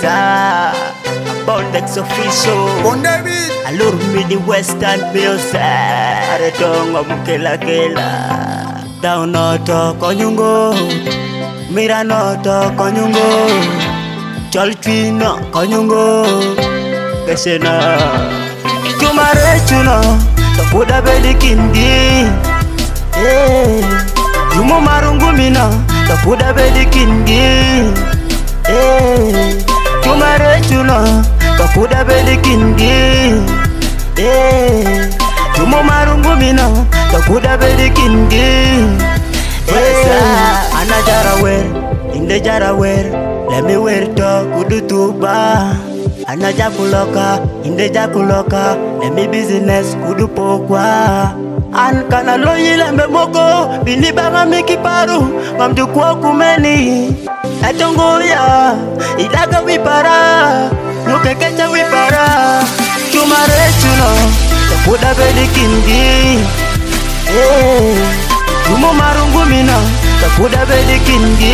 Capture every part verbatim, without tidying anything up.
Wesa Bondex official Bondebeat Allure me the western music Aredongo mukela kela Down noto konyungo Mira noto konyungo Chalchino konyungo Kesena Tumare chuno Takuda bedi kindi Eh Jumo marungu mina Takuda bedi kindi Eh Tumare chuno Takuda bedi kindi Eh Jumo marungu mina Takuda bedi kindi Eh Ana jara wer Inde jara wer Let me wear to kudu tuba Ana jakuloka Inde jakuloka Let me business kudu pokwa An kana loyi lembe moko Bini banga miki paru Mamdu kwa kumeni Etongo ya Ilaga wipara Nuke kecha wipara Chumare chuno Takuda bedi kindi Eh Jumo marungu mina Takuda bedi kindi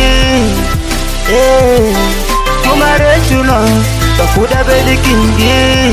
Eh Chumare chuno Takuda bedi kindi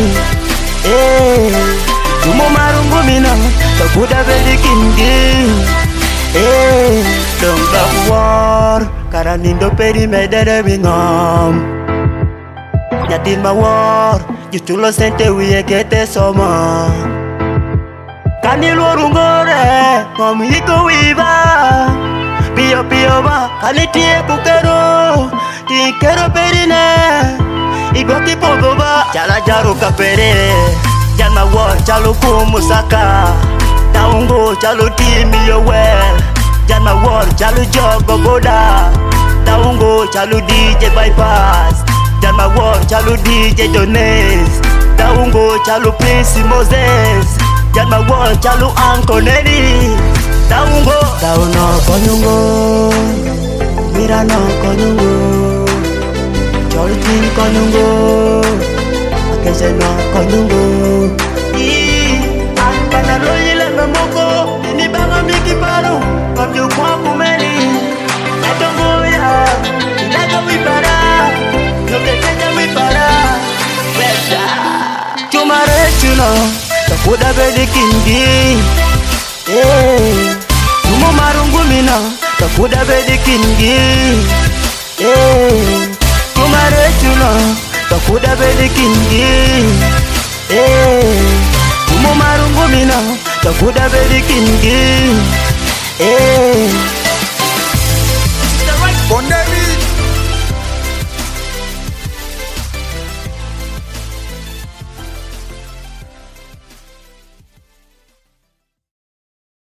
Eh Jumo marungu mina Takuda bedi kindi Eh Dong dong war Karanindo peri medere bingam Nyatin ma war Jutulo sente wiye kete soma Kanil warungore Ngom hiko wiba Pio pio ba Kanitie kukero Tikero perine Igoti pogo ba Jala jaru kapere Jama war chalo kumusaka Taungo chalo timi yo well Jama war chalo jogo goda Taungo chalo D J bypass Jama war chalo D J Dones Taungo chalo Prince Moses Jama war chalo Uncle Neddy Taungo Tauno konyungo Mira no konyungo Cholchin konyungo Akese no konyungo Ii Ankana loyi lembe moko Ini banga miki paru Kamju kwa kumeni Etongo ya Ilaga wipara Nuke keja wipara Wesa Chumare chuno Takuda bedi kindi Eh Jumo marungu mina Takuda bedi kindi Eh Chumare chuno Takuda bedi kindi Eh Jumo marungu mina Takuda bedi kindi Eh